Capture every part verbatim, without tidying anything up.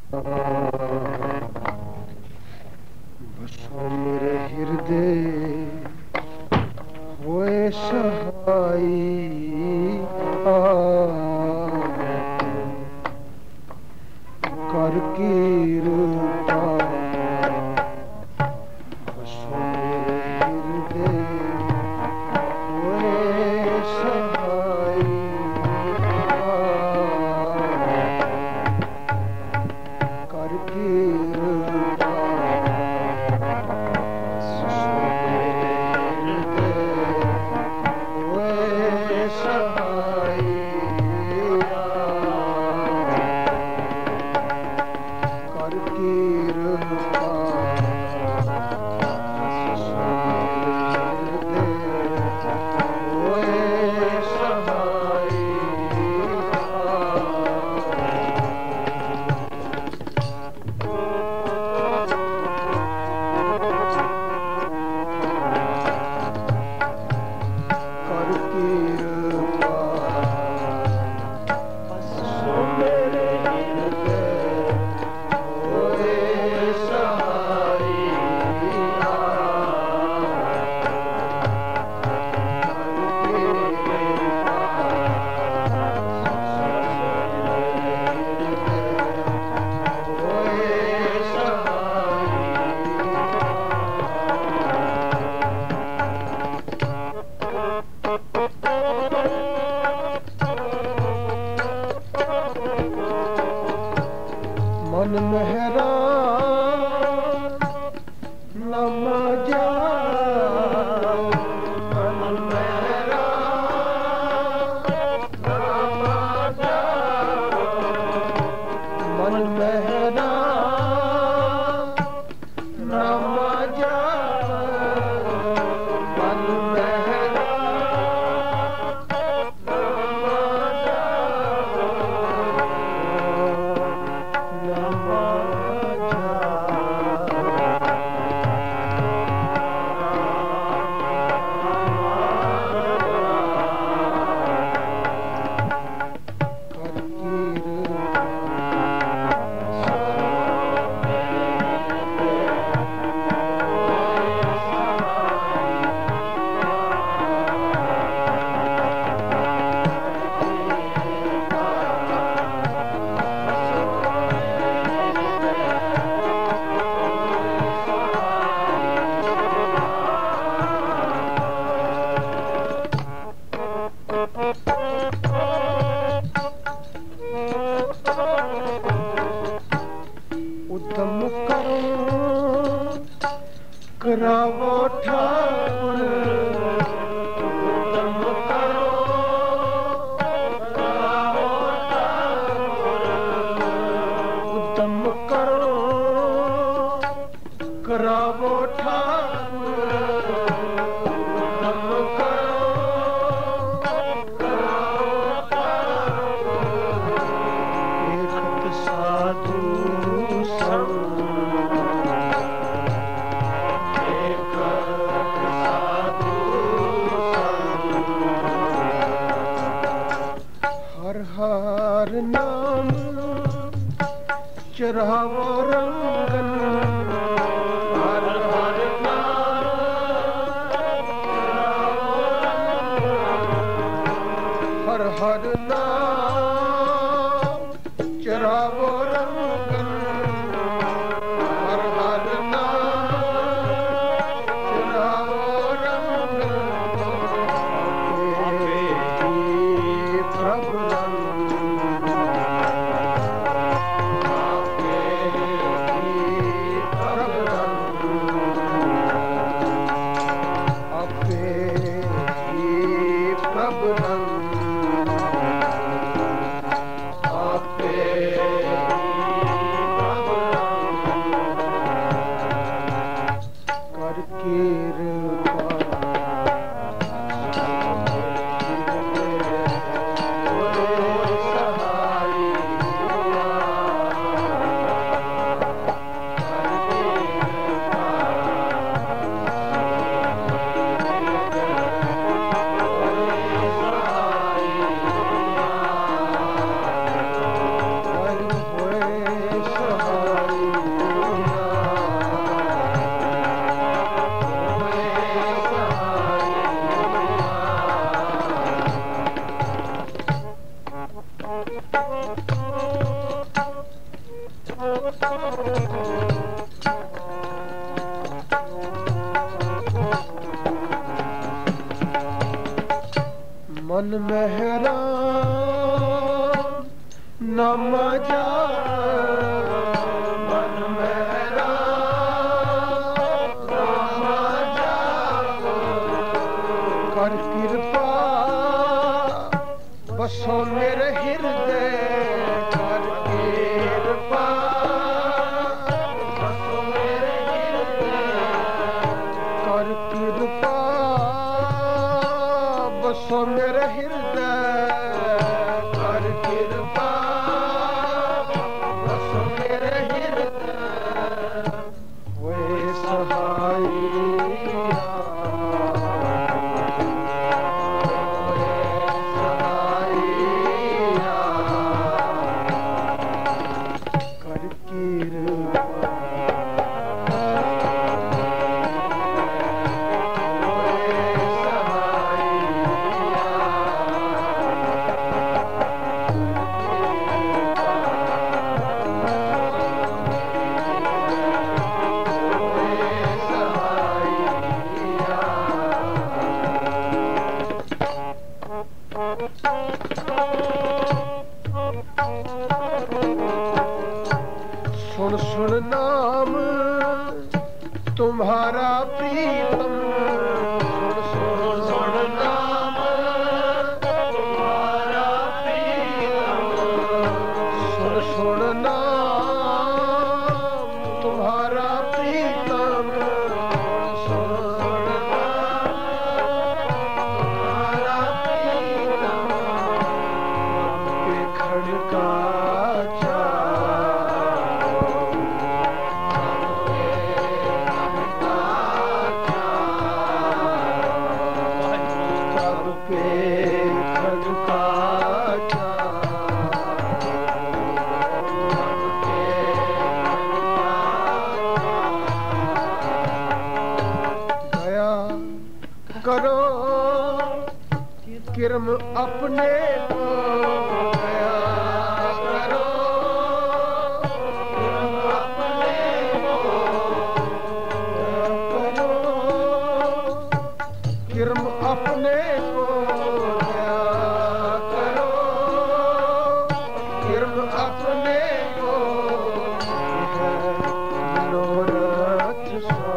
बसो मेरे हृदय होए सहाई कर कीरता। बसो मेरे हृदय होए सहाई कर कीरता। मन मेहरा नम जा मन मेहरा नम जा मन मेहरा नम जा मन मेहरा उद्यम करो करावो ठाकुर उद्यम करो करावो ठाकुर उद्यम करो करावो ठाकुर उद्यम करो करावो ठाकुर एक साधु हर हर नाम चढ़ावो रंगन हर हर नाम चढ़ावो रंगन हर हर नाम चढ़ावो रंगन हर हर नाम चढ़ावो रंगन प्रभु आपके मन मेहरा न मजा मन मेहरा न मजा कर कृपा बसो मेरे हृदय कर कृपा बसो मेरे हृदय कर कृपा बसो मेरे हृदय कर कृपा बसो मेरे हृदय वे सहाइया सुन सुन नाम तुम्हारा प्रीतम सुन सुन सुन नाम तुम्हारा प्रीतम सुन सुन नाम तुम्हारा प्रीतम सुन सुन नाम तुम्हारा प्रीतम के खड़का करो किरम अपने को गया करो किरम अपने को करो किरम अपने को गया करो किरम अपने को मनोरथ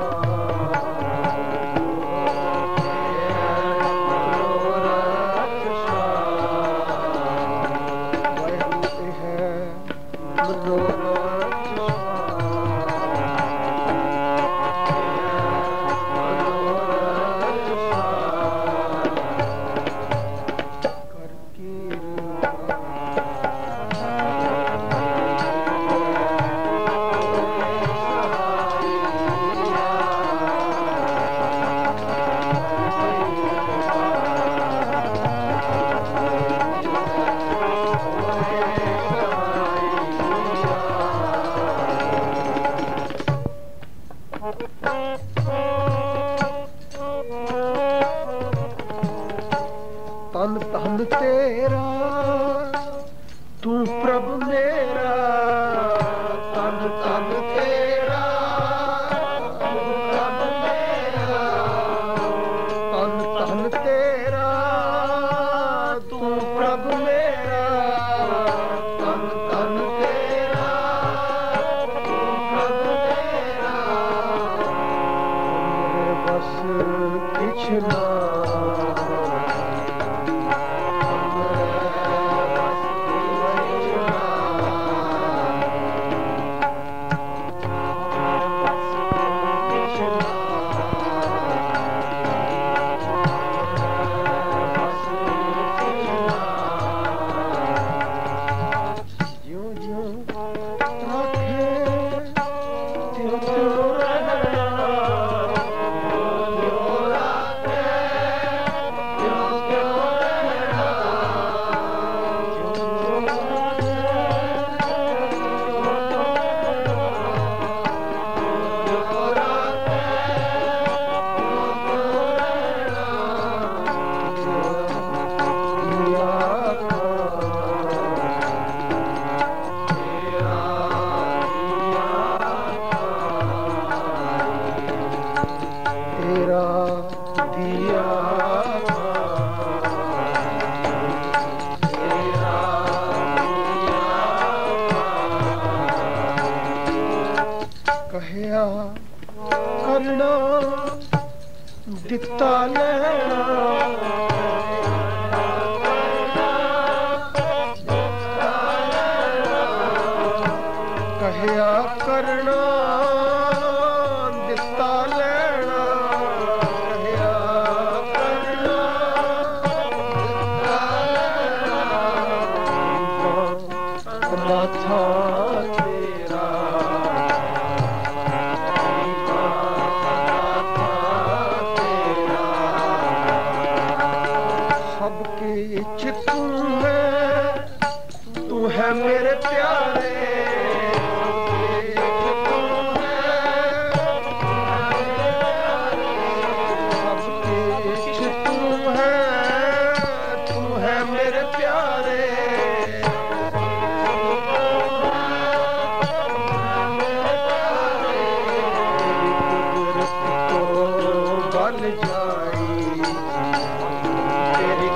तन तन तेरा तू प्रभु मेरा तन तन तेरा तू प्रभु मेरा तन तन तेरा तू प्रभु मेरा तन तन तेरा तू प्रभु मेरा बस किछ ना ਕਹਿਆ ਕਰਨਾ ਦਿੱਤਾ ਲੈਣਾ ਕਹਿਆ ਕਰਨਾ ਦਿੱਤਾ ਲੈਣਾ ਕਹਿਆ ਕਰਨਾ ਦਿੱਤਾ ਲੈਣਾ ਮਾਥਾ मेरे प्यारे सबके तू है तू है मेरे प्यारे तेरी कुदरत को बन जाई तेरी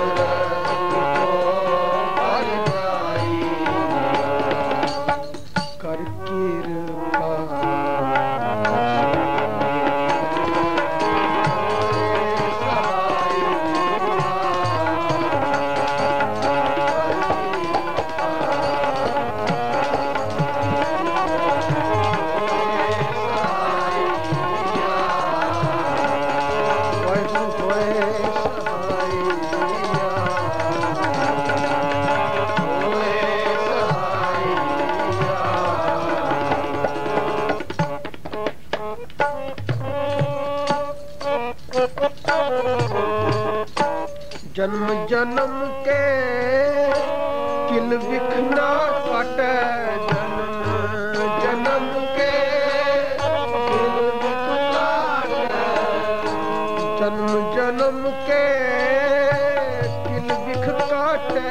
जन्म जन्म के किल विखना काटे जन्म जन्म के किल विख काटे जन्म जन्म के किल विख काटे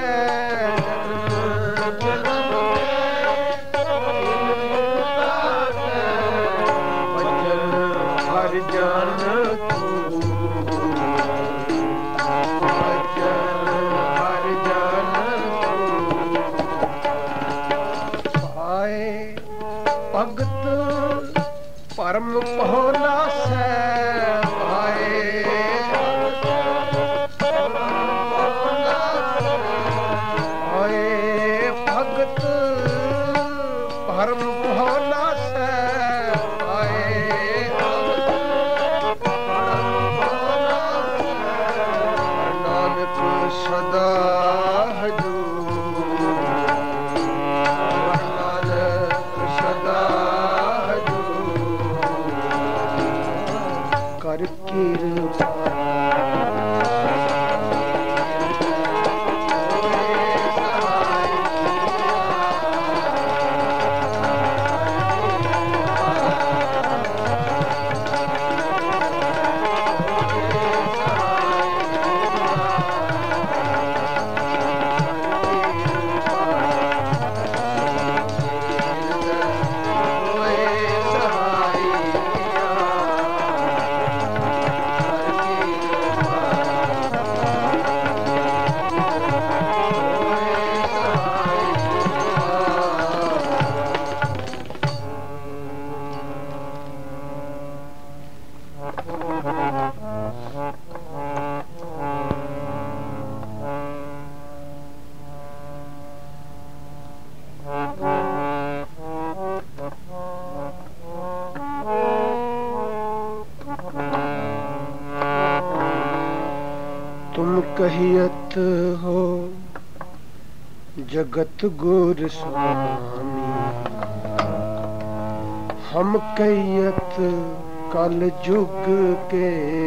जन्म जन्म के किल विख काटे भजन हर जान भगत परम पहुला से भाए भाए भगत परम पहुला से भाए नानक सदा कर कृपा तुम कहियत हो जगत गुर स्वामी हम कहियत कल जुग के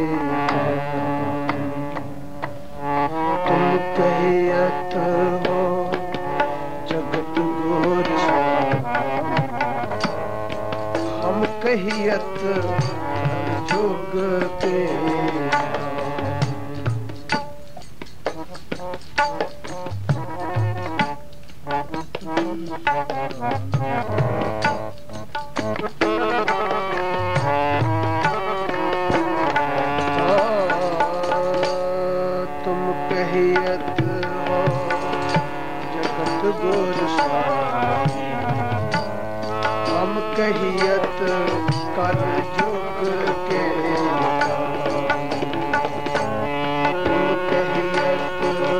तुम कहियत हो जगत गुर स्वामी हम कहियत कल जुग के तुम कहियत हो जगत गुर स्वामी हम कहियत कर जुग के तुम कहियत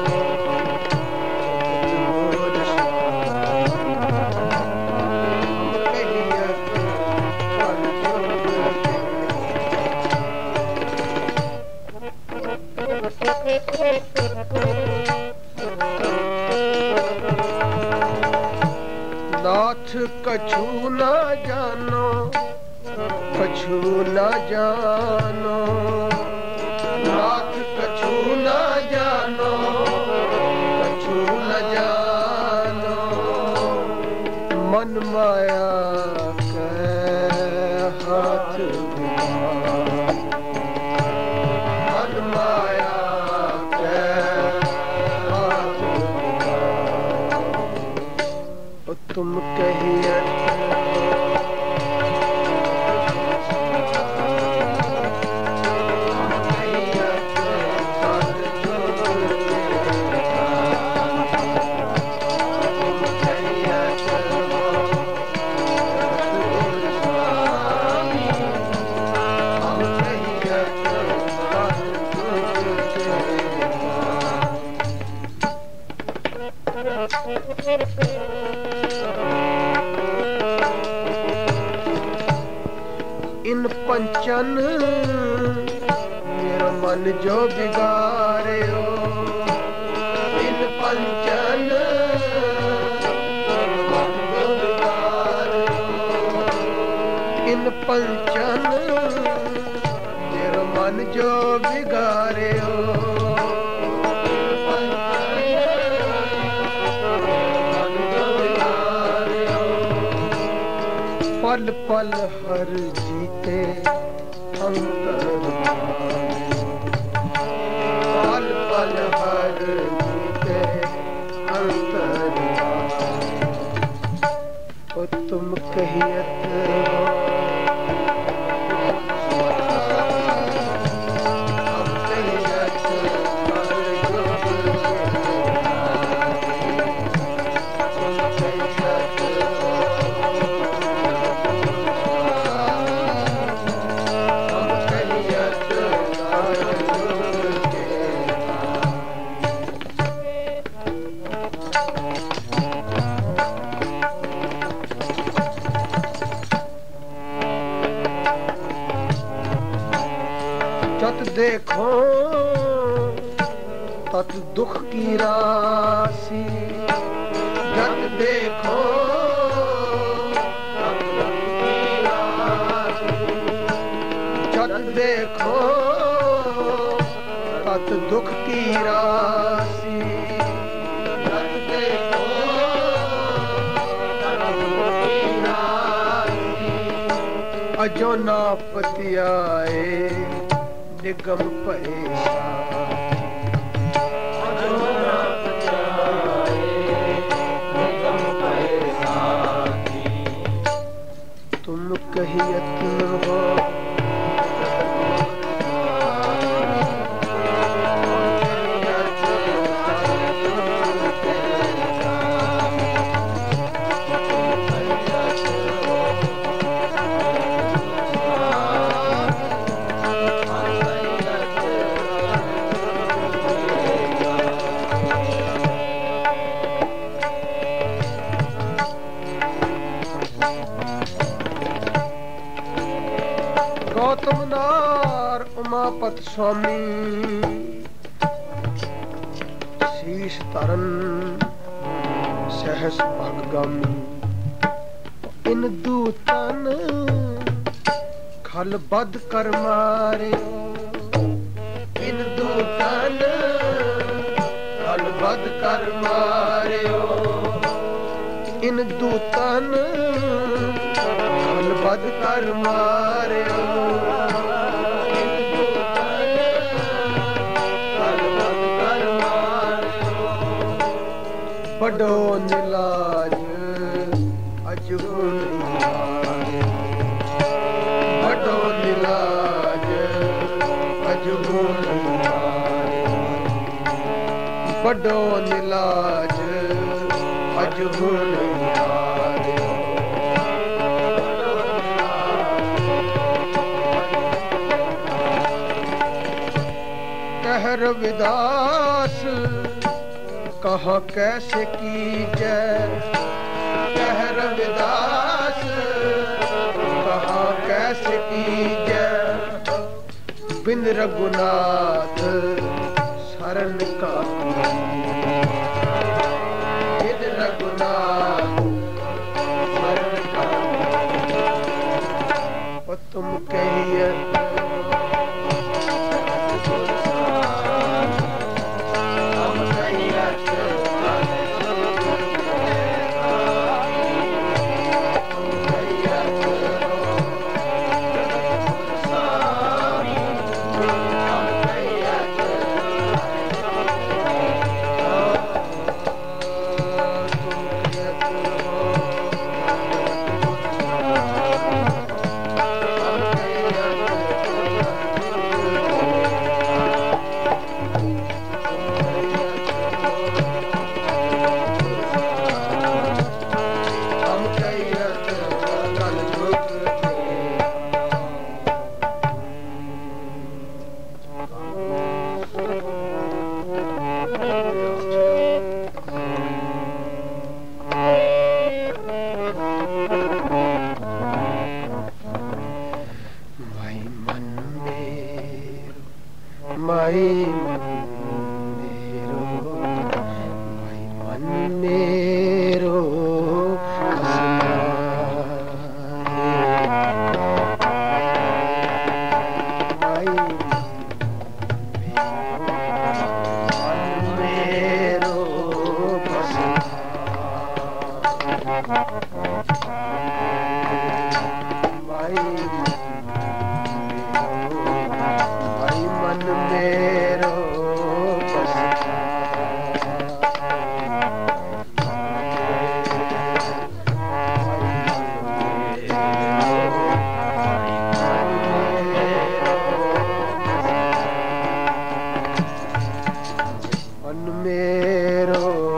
मोर हम कहियत कर जुग के नाथ कछु न जानो कछु न जानो नाथ कछु न जानो कछु न जानो मन माया के हाथ मन माया के हाथ तुम कहियत इन पंचन मेरा मन जो बिगाड़े हो इन पंचन मन जो बिगाड़े हो इन पंचन मेरा मन जो बिगाड़े हो पल पल हर जीते अंतर पल पल हर जीते अंतर ओ तुम कहियत जत देखो तत दुख की राशि जत देखो तत दुख की राशि जत देखो तत दुख की राशि जत देखो तत दुख की राशि अजो ना पतियाए निगम पैसा अजो ना पतियाए निगम पैसा तुम कहियत हो गौतम नार उमापत स्वामी शीश तरन सहस भगगामी इन दूतन खल बद कर मारे इन दूतन खल बद कर मारे इन दूतन खल बद कर मारे बड़ो निलाज अजहू बड़ो निलाज अजहू बड़ो निलाज अजहू रविदास कहाँ कैसे कीजे, कह रविदास कहाँ कैसे कीजे, बिन रघुनाथ शरण का, बिन रघुनाथ शरण का। और तुम कहिए माई मन मेरो, माई मन मेरो माई मन मेरो माई मन मेरो मन मेरो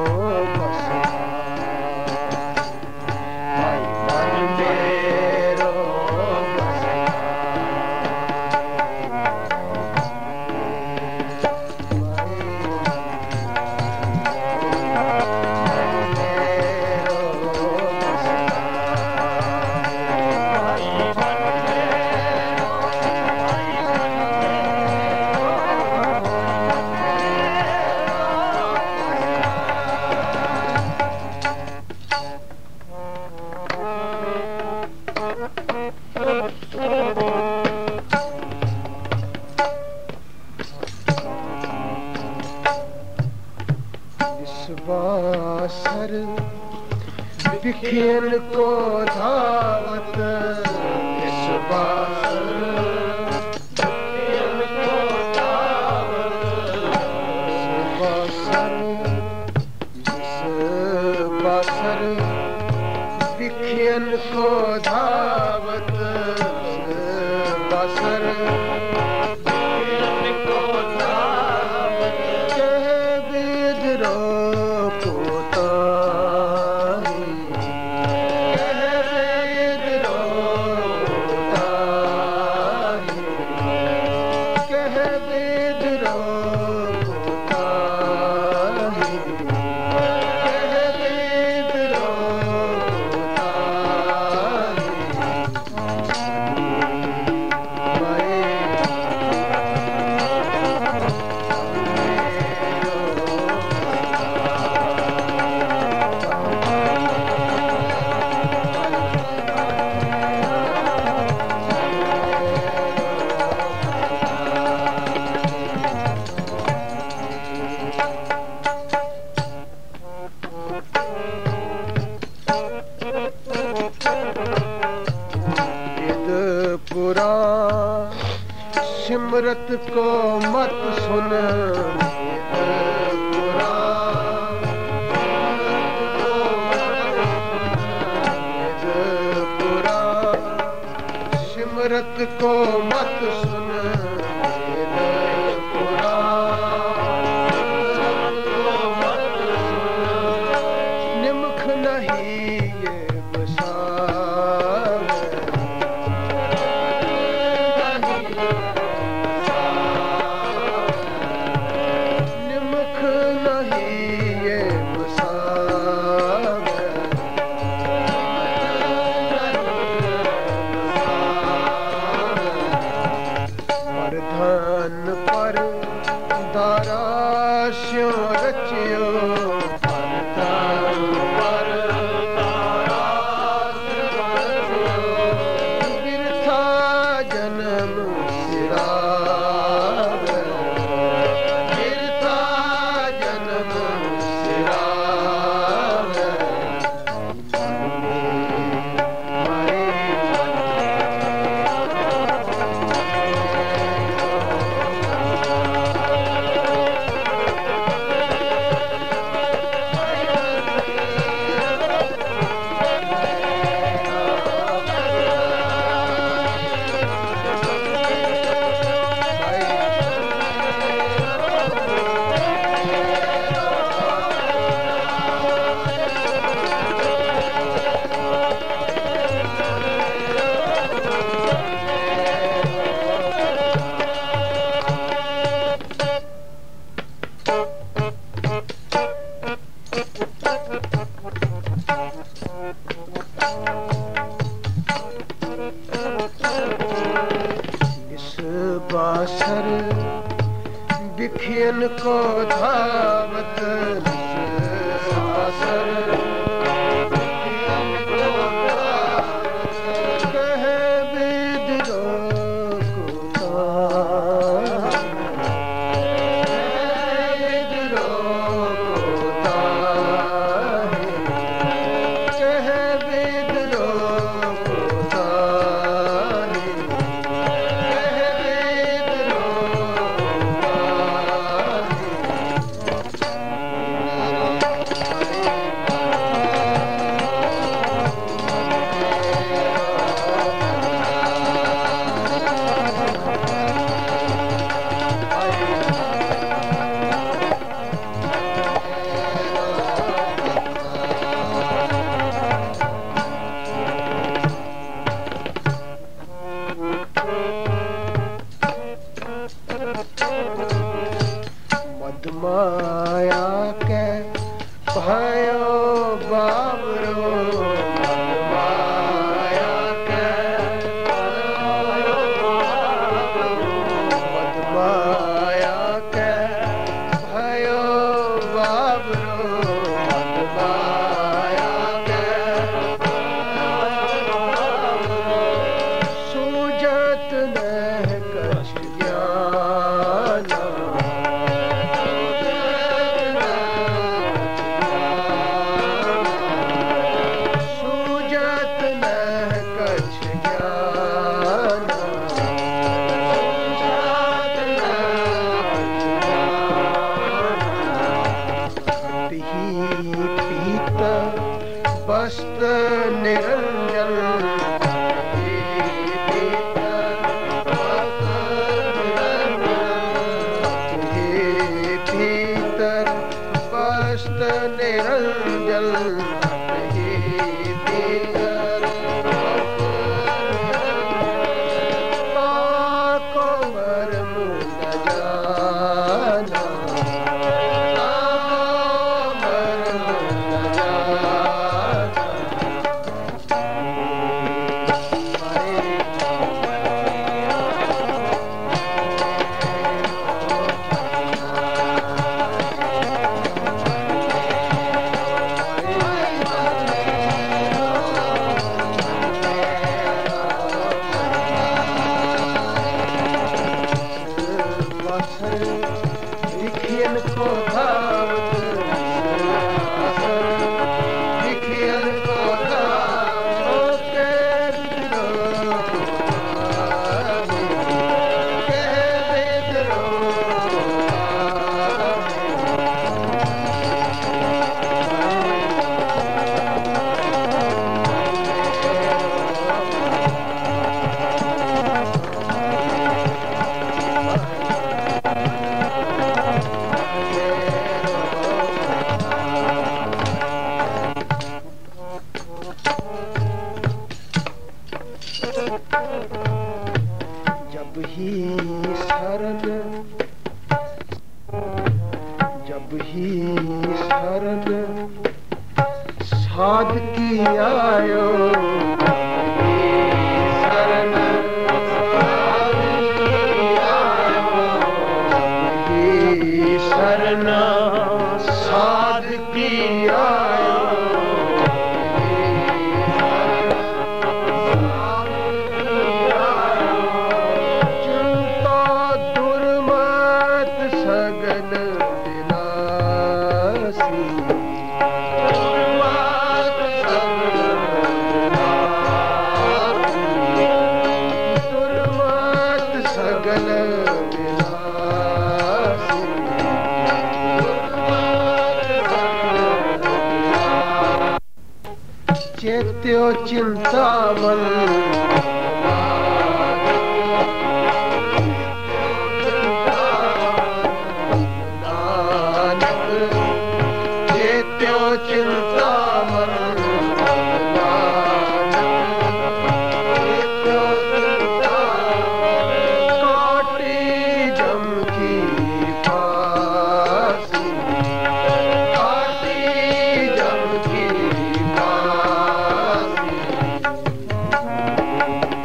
बासर बिखेर को धावत, इस बासर बिखेर को धावत, इस बासर इस बासर बिखेर को धावत, इस बासर सिमरत को मत सुन, सिमरत को मत सुन, निमख नहीं ये बसा, इस बासर बिखियन को धावत, इस बासर कहे विद्रोह को ताहे, विद्रोह को ताहे, कहे विद्रोह को ताहे, कहे विद्रोह को मधमाया के भयो बाबरो, मधमाया के भयो बाबरो, मधमाया के भयो बाबरो, मधमाया के भयो बाबरो, सूझत नहीं कछ ज्ञान, बस्त निरंजन, हे भीतर बस्त निरंजन, हे भीतर को मरम न जाना, विखियन को धावत, विखियन को धावत, विद्रोह को ताहे, कहे विद्रोह को जब ही शरण, जब ही शरण साध की आयो, शरण साध की आयो, जब ही शरण साध की आयो, चेत्यो चिंतामन, नानक चेत्यो चिंतामन, काटी जम की फांसी, काटी जम की फांसी।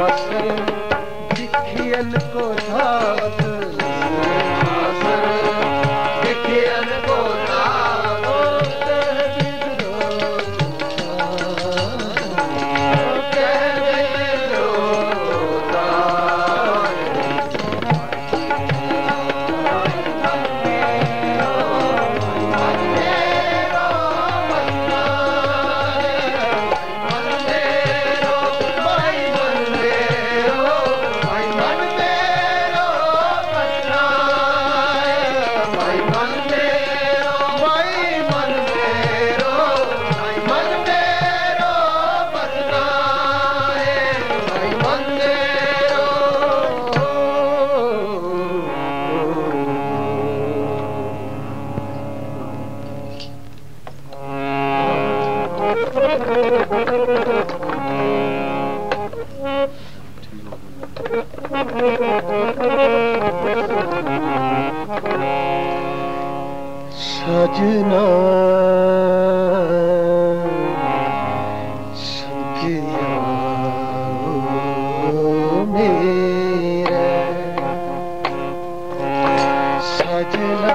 आसन दिखियन को धावत आसन दिखियन को धावत सजना सखिया मेरे सजना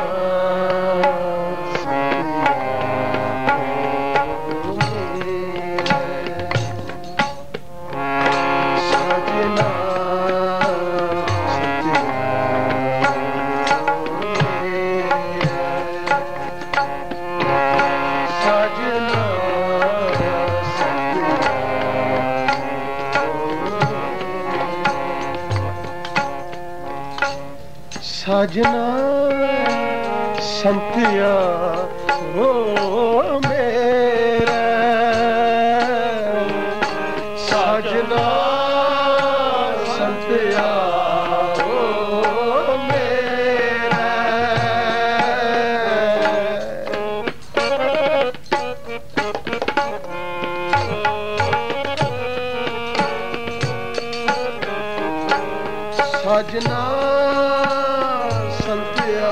साजना संतिया ओ मेरा साजना संतिया ओ मेरा साजना संतिया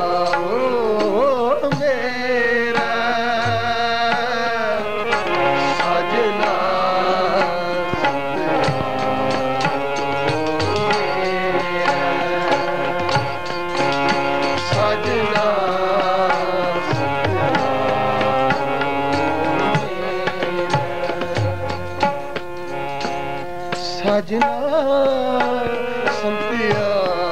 ओ मेरा सजना सजना सजना संतिया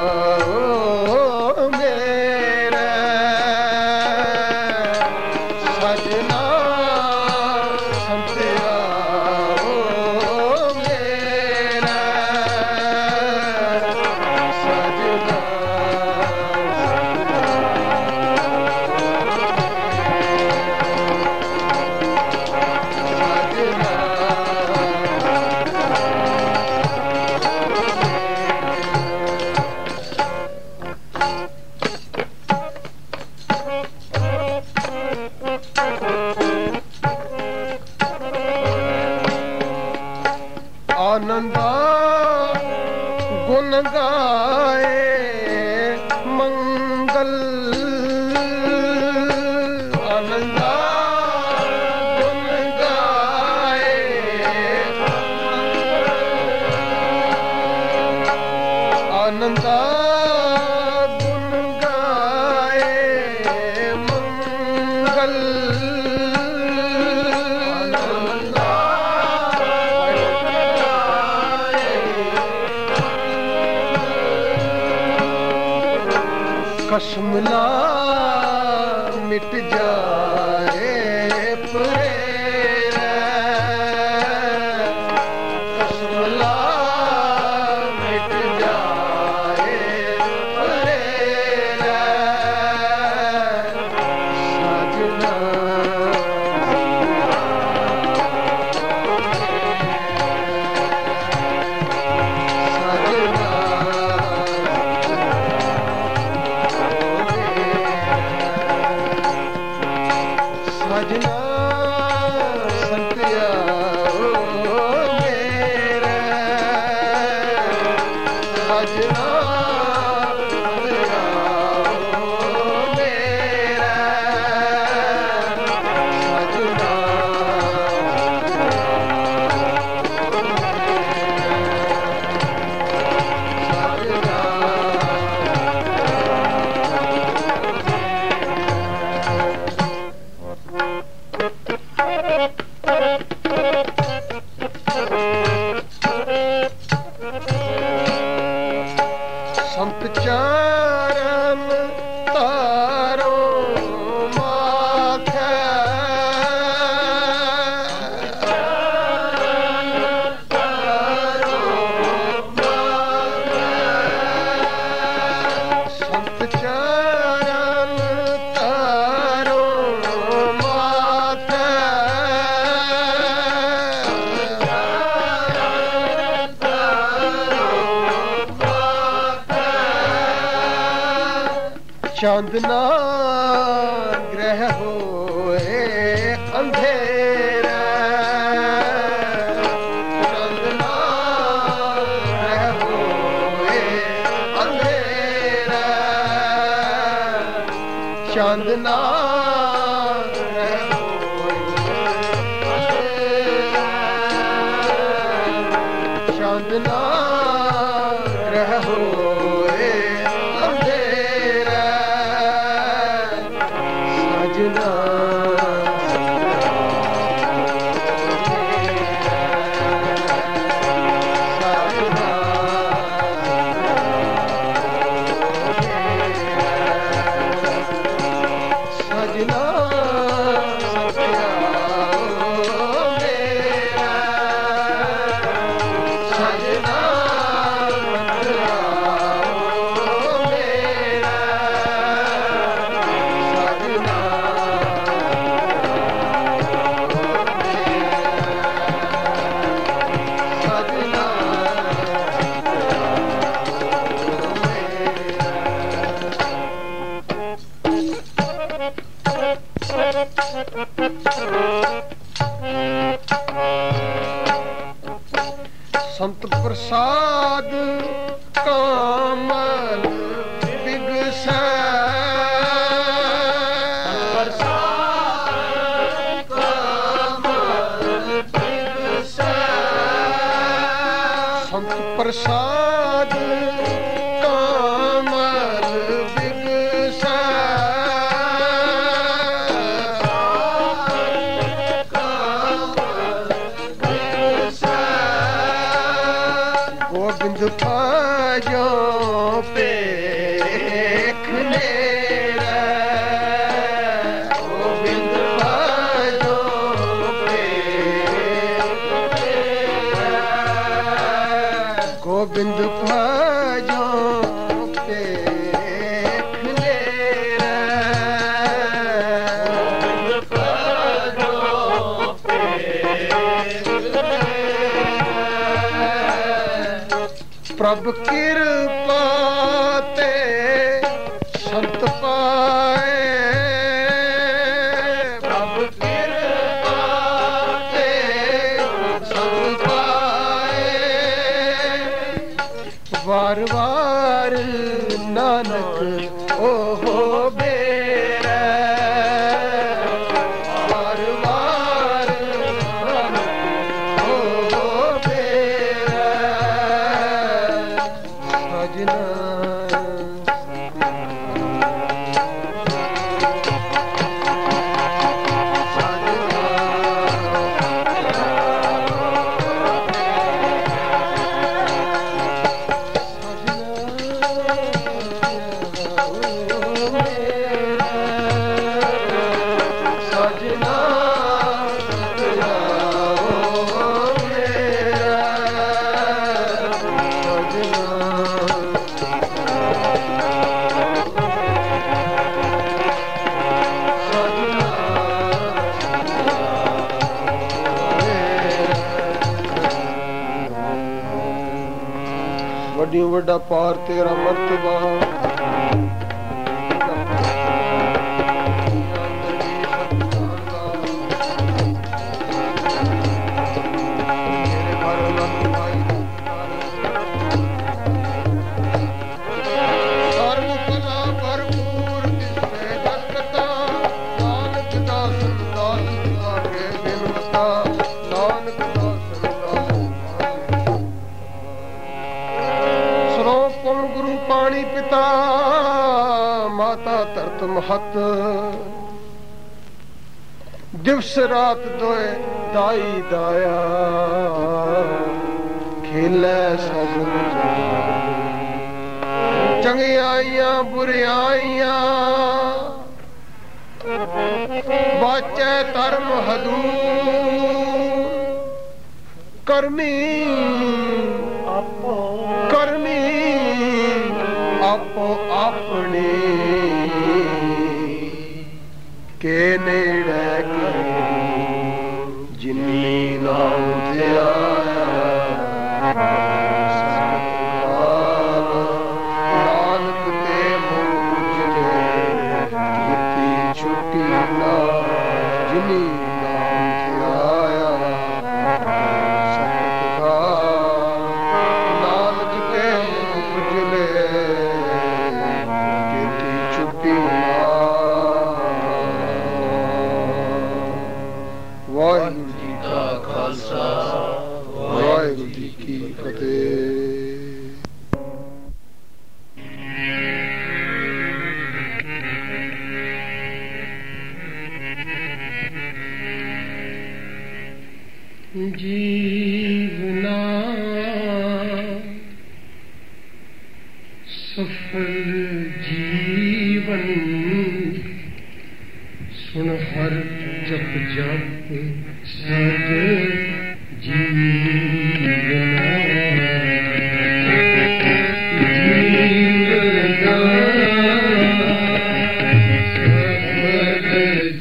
आनंदा गुण गाए मंगल आनंदा गुण गाए आनंदा गुण गाए मंगल कसमला मिट जाए प्रेम कसमला मिट जाए प्रेम सजना सजना संतिया ओ मेरा सजना सजना ਚਾਂਦਨਾ ਗ੍ਰਹਿ ਹੋਏ ਅੰਧੇਰਾ ਚਾਂਦਨਾ ਗ੍ਰਹਿ ਹੋਏ ਅੰਧੇਰਾ ਚਾਂਦਨਾ ਚਾਂਦਨਾ ਗ੍ਰਹਿ ਹੋਏ ਅੰਧੇਰਾ ਸਜਣਾ संत प्रसाद कामल बिगसै प्रसाद कामल बिगसै संत प्रसाद कामल बिगसै गोविंद पाजो पेखने गोविंद पाजो पेखने गोविंद पाजो पेखने गोविंद पाजो प्रभ कृपा ते संत पाए प्रभ कृपा ते संत पाए वार वार नानक ओहो बेरा वार वार नानक ओहो बेरा सजना ਵੱਡੀ ਵੱਡਾ ਪਾਰ ਤੇਰਾ ਮਰਤਬਾ पानी पिता माता धरत महत दिवस रात दोए दाई दाया खेलै सब चंगियाइयां बुरियाइयां बाचै धर्म हदूर करमी करमी आपो अपने के नेड़े जिन्नी नाम ते आया नानक ते मुझ का खालसा वाहिगुरु जी की फतेह। जीवना सफल जीवन सुन हर जप जप सद जीवना जीवना सफल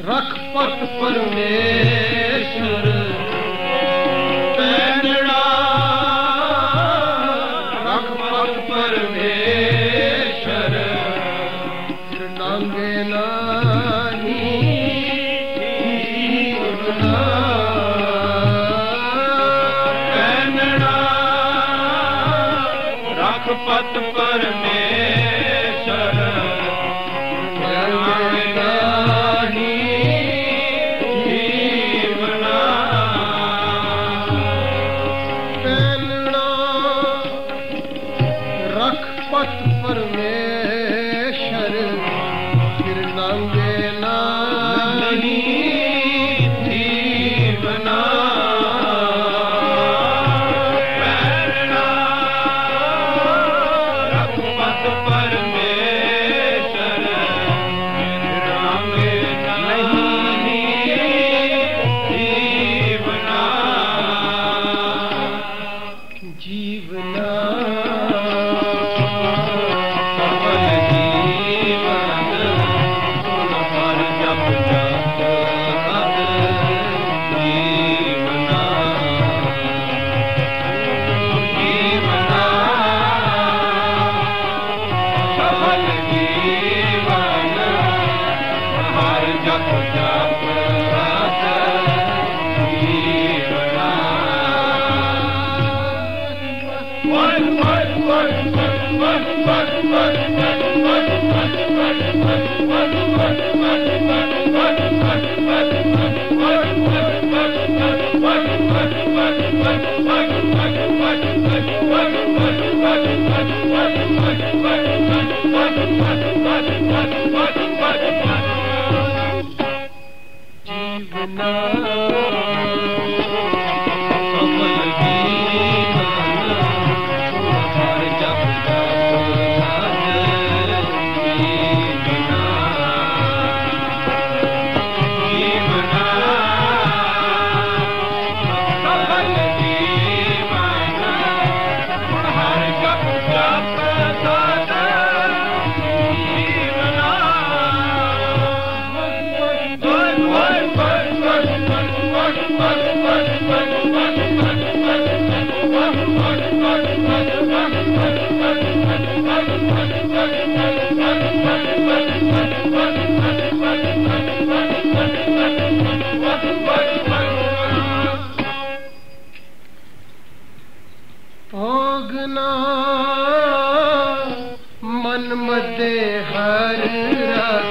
रखपत परमेश्वर पैनड़ा रखपत परमेश्वर नांगे नानी पैनड़ा रखपत परमेश्वर परमेश्वर फिर नांगे नहीं जीवना पैनड़ा रखपत परमेश्वर फिर नांगे नहीं जीवना जीवना भोगना मन मदे हर रस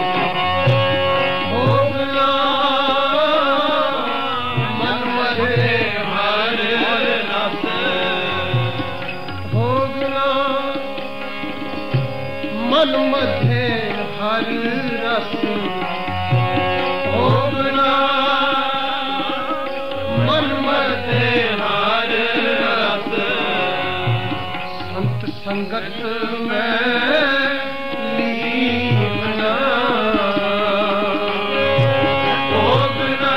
भोगना मन मदे हर रस भोगना मन मदे हर रस भोगना मन मदे हर रस संत संगत में लीना भोगना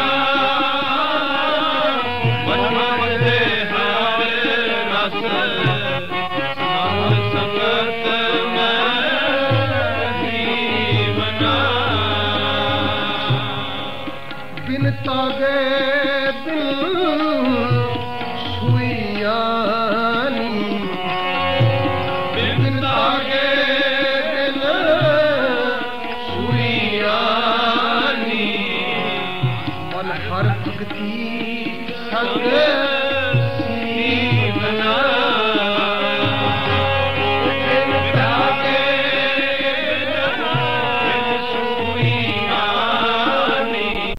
मन मदे हर रस संत संगत में जीवना बिन तागे बिन सुइयानी बिन तागे बिन सुइयानी मन हर भक्ति संग